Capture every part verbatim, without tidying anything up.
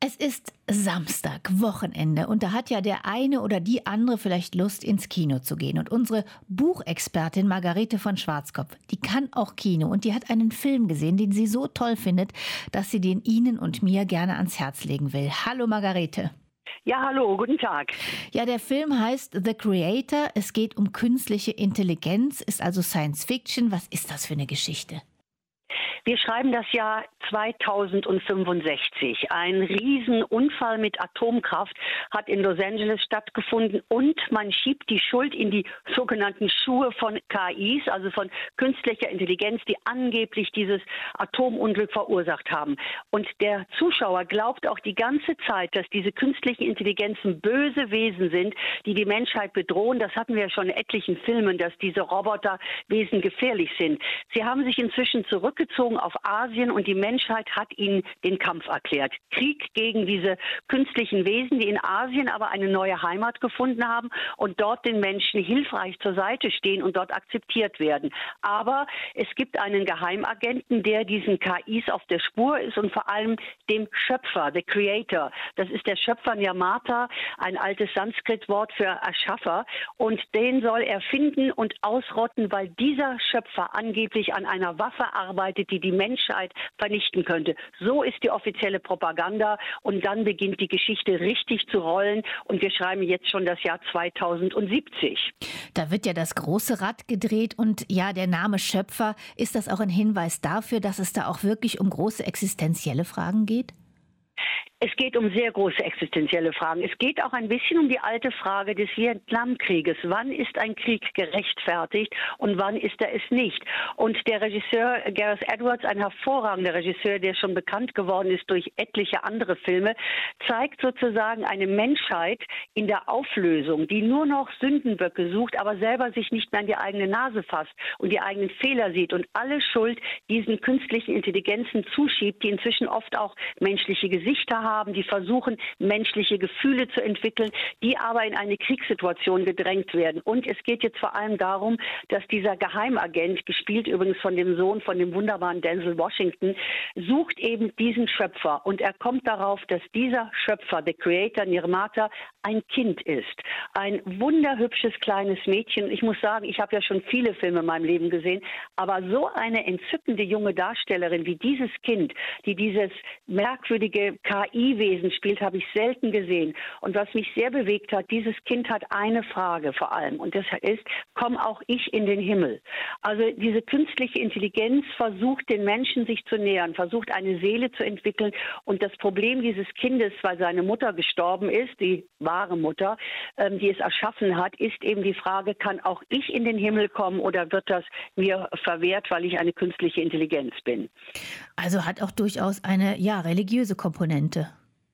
Es ist Samstag, Wochenende und da hat ja der eine oder die andere vielleicht Lust, ins Kino zu gehen. Und unsere Buchexpertin Margarete von Schwarzkopf, die kann auch Kino und die hat einen Film gesehen, den sie so toll findet, dass sie den Ihnen und mir gerne ans Herz legen will. Hallo Margarete. Ja, hallo, guten Tag. Ja, der Film heißt The Creator. Es geht um künstliche Intelligenz, ist also Science Fiction. Was ist das für eine Geschichte? Wir schreiben das Jahr zweitausendfünfundsechzig. Ein Riesenunfall mit Atomkraft hat in Los Angeles stattgefunden und man schiebt die Schuld in die sogenannten Schuhe von K Is, also von künstlicher Intelligenz, die angeblich dieses Atomunglück verursacht haben. Und der Zuschauer glaubt auch die ganze Zeit, dass diese künstlichen Intelligenzen böse Wesen sind, die die Menschheit bedrohen. Das hatten wir ja schon in etlichen Filmen, dass diese Roboterwesen gefährlich sind. Sie haben sich inzwischen zurückgezogen auf Asien und die Menschheit hat ihnen den Kampf erklärt. Krieg gegen diese künstlichen Wesen, die in Asien aber eine neue Heimat gefunden haben und dort den Menschen hilfreich zur Seite stehen und dort akzeptiert werden. Aber es gibt einen Geheimagenten, der diesen K Is auf der Spur ist und vor allem dem Schöpfer, the Creator. Das ist der Schöpfer Nirmata, ein altes Sanskrit-Wort für Erschaffer. Und den soll er finden und ausrotten, weil dieser Schöpfer angeblich an einer Waffe arbeitet, die die Menschheit vernichten könnte. So ist die offizielle Propaganda und dann beginnt die Geschichte richtig zu rollen und wir schreiben jetzt schon das Jahr zweitausendsiebzig. Da wird ja das große Rad gedreht und ja, der Name Schöpfer, ist das auch ein Hinweis dafür, dass es da auch wirklich um große existenzielle Fragen geht? Es geht um sehr große existenzielle Fragen. Es geht auch ein bisschen um die alte Frage des Vietnamkrieges. Wann ist ein Krieg gerechtfertigt und wann ist er es nicht? Und der Regisseur Gareth Edwards, ein hervorragender Regisseur, der schon bekannt geworden ist durch etliche andere Filme, zeigt sozusagen eine Menschheit in der Auflösung, die nur noch Sündenböcke sucht, aber selber sich nicht mehr an die eigene Nase fasst und die eigenen Fehler sieht und alle Schuld diesen künstlichen Intelligenzen zuschiebt, die inzwischen oft auch menschliche Gesichter haben, die versuchen, menschliche Gefühle zu entwickeln, die aber in eine Kriegssituation gedrängt werden. Und es geht jetzt vor allem darum, dass dieser Geheimagent, gespielt übrigens von dem Sohn von dem wunderbaren Denzel Washington, sucht eben diesen Schöpfer. Und er kommt darauf, dass dieser Schöpfer, the Creator, Nirmata, ein Kind ist. Ein wunderhübsches kleines Mädchen. Ich muss sagen, ich habe ja schon viele Filme in meinem Leben gesehen, aber so eine entzückende junge Darstellerin wie dieses Kind, die dieses merkwürdige K I-Wesen spielt, habe ich selten gesehen. Und was mich sehr bewegt hat, dieses Kind hat eine Frage vor allem. Und das ist, komme auch ich in den Himmel? Also diese künstliche Intelligenz versucht, den Menschen sich zu nähern, versucht, eine Seele zu entwickeln. Und das Problem dieses Kindes, weil seine Mutter gestorben ist, die wahre Mutter, ähm, die es erschaffen hat, ist eben die Frage, kann auch ich in den Himmel kommen oder wird das mir verwehrt, weil ich eine künstliche Intelligenz bin? Also hat auch durchaus eine, ja, religiöse Komponente.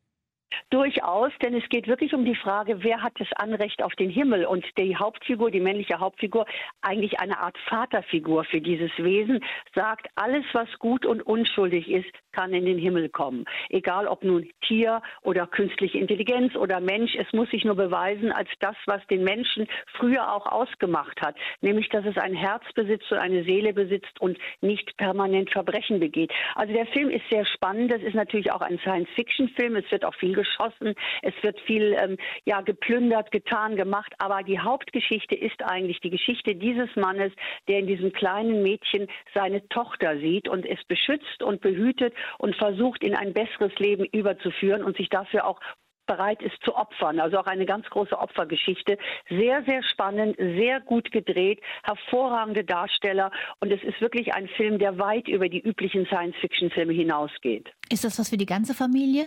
Durchaus, denn es geht wirklich um die Frage, wer hat das Anrecht auf den Himmel? Und die Hauptfigur, die männliche Hauptfigur, eigentlich eine Art Vaterfigur für dieses Wesen, sagt, alles, was gut und unschuldig ist, kann in den Himmel kommen. Egal ob nun Tier oder künstliche Intelligenz oder Mensch, es muss sich nur beweisen als das, was den Menschen früher auch ausgemacht hat. Nämlich, dass es ein Herz besitzt und eine Seele besitzt und nicht permanent Verbrechen begeht. Also der Film ist sehr spannend. Das ist natürlich auch ein Science-Fiction-Film. Es wird auch viel geschossen. Es wird viel ähm, ja, geplündert, getan, gemacht. Aber die Hauptgeschichte ist eigentlich die Geschichte dieses Mannes, der in diesem kleinen Mädchen seine Tochter sieht und es beschützt und behütet und versucht, in ein besseres Leben überzuführen und sich dafür auch bereit ist zu opfern. Also auch eine ganz große Opfergeschichte. Sehr, sehr spannend, sehr gut gedreht, hervorragende Darsteller. Und es ist wirklich ein Film, der weit über die üblichen Science-Fiction-Filme hinausgeht. Ist das was für die ganze Familie?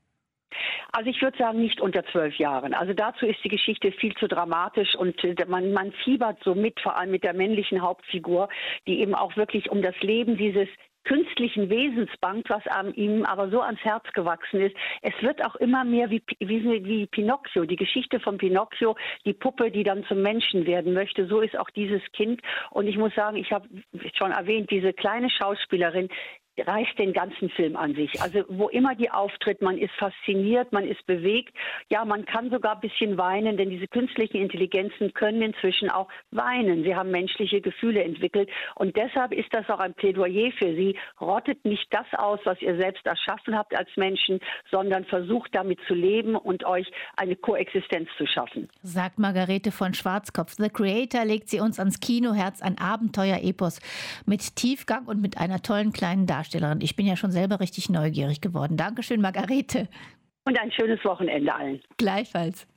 Also ich würde sagen, nicht unter zwölf Jahren. Also dazu ist die Geschichte viel zu dramatisch und man, man fiebert so mit, vor allem mit der männlichen Hauptfigur, die eben auch wirklich um das Leben dieses künstlichen Wesens bangt, was an ihm aber so ans Herz gewachsen ist. Es wird auch immer mehr wie, wie, wie Pinocchio, die Geschichte von Pinocchio, die Puppe, die dann zum Menschen werden möchte. So ist auch dieses Kind. Und ich muss sagen, ich habe schon erwähnt, diese kleine Schauspielerin, reißt den ganzen Film an sich. Also wo immer die auftritt, man ist fasziniert, man ist bewegt. Ja, man kann sogar ein bisschen weinen, denn diese künstlichen Intelligenzen können inzwischen auch weinen. Sie haben menschliche Gefühle entwickelt und deshalb ist das auch ein Plädoyer für Sie. Rottet nicht das aus, was ihr selbst erschaffen habt als Menschen, sondern versucht damit zu leben und euch eine Koexistenz zu schaffen. Sagt Margarete von Schwarzkopf. The Creator legt sie uns ans Kinoherz, ein Abenteuer-Epos mit Tiefgang und mit einer tollen kleinen Darstellung. Ich bin ja schon selber richtig neugierig geworden. Dankeschön, Margarete. Und ein schönes Wochenende allen. Gleichfalls.